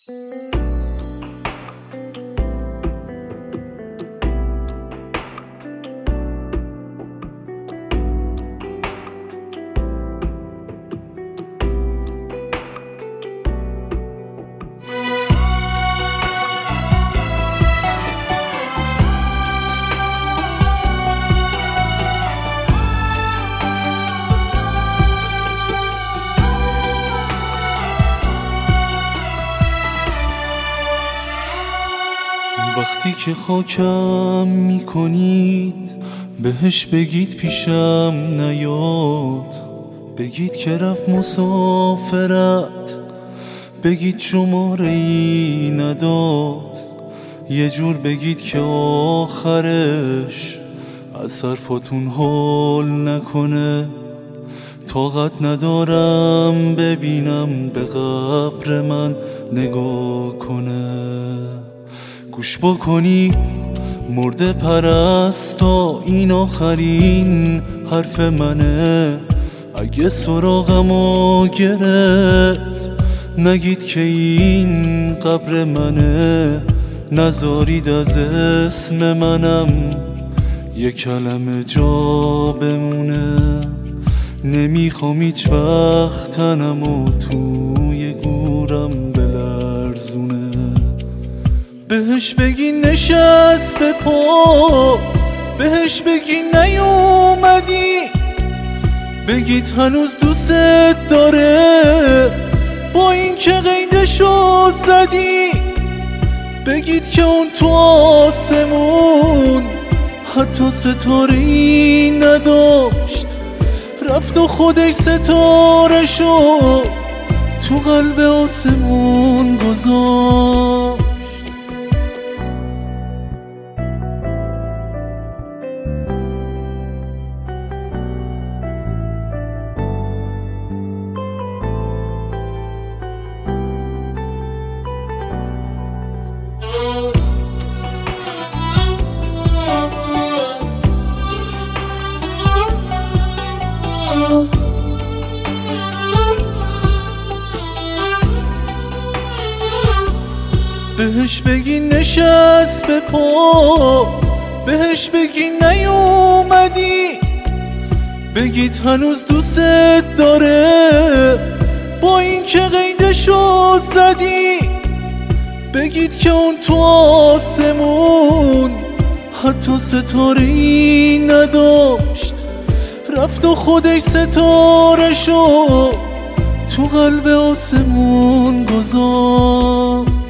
وقتی که خاکم میکنید بهش بگید پیشم نیاد، بگید که رفت مسافرت، بگید شماره ای نداد، یه جور بگید که آخرش از حرفاتون حال نکنه. طاقت ندارم ببینم به قبر من نگاه کنه. گوش بکنید مرده پرستا، این آخرین حرف منه. اگه سراغمو گرفت نگید که این قبر منه. نذارید از اسم منم یه کلمه جا بمونه. نمیخوام هیچ وقت تنمو توی گورم بلرزونه. بهش بگی نشست به پا، بهش بگی نیومدی، بگید هنوز دوست داره با این که قیدشو زدی. بگید که اون تو آسمون حتی ستاره‌ای نداشت، رفت و خودش ستاره‌شو تو قلب آسمون گذاشت. بهش بگی نشست به پا، بهش بگی نیومدی، بگید هنوز دوست داره با این که قیدشو زدی. بگید که اون تو آسمون حتی ستاره‌ای نداشت، رفت و خودش ستاره‌شو تو قلب آسمون گذاشت.